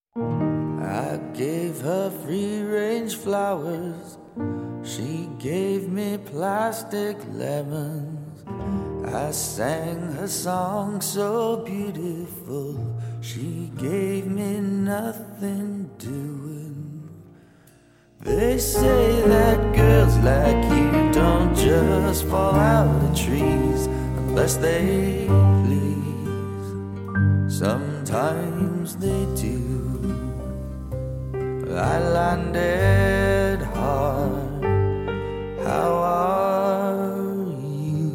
I gave her free-range flowers. She gave me plastic lemons. I sang her song so beautiful. She gave me nothing doing. They say that girls like you don't just fall out of trees unless they please. Sometimes they do. I landed hard. How are you?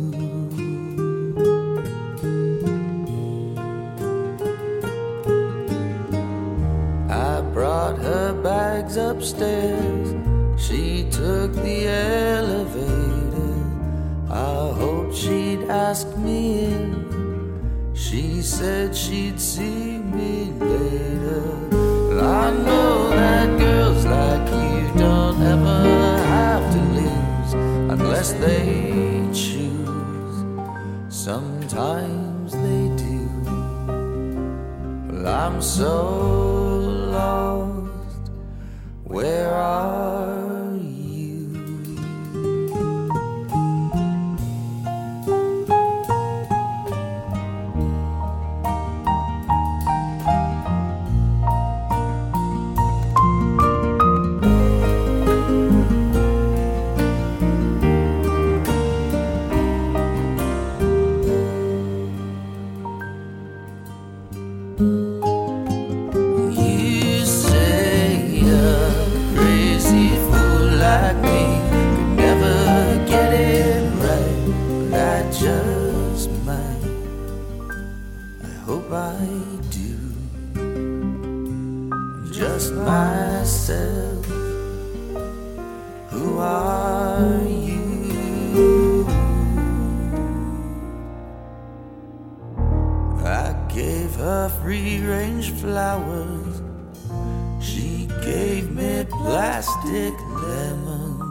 I brought her bags upstairs. She took the elevator. I hoped she'd ask me in. She said she'd see me later. I know that girls like you don't ever have to lose unless they choose. Sometimes they do. Well, I'm so lost. Where are you? You say a crazy fool like me could never get it right, but I just might. I hope I do. I'm just myself. Who are you? I gave her free-range flowers. She gave me plastic lemons.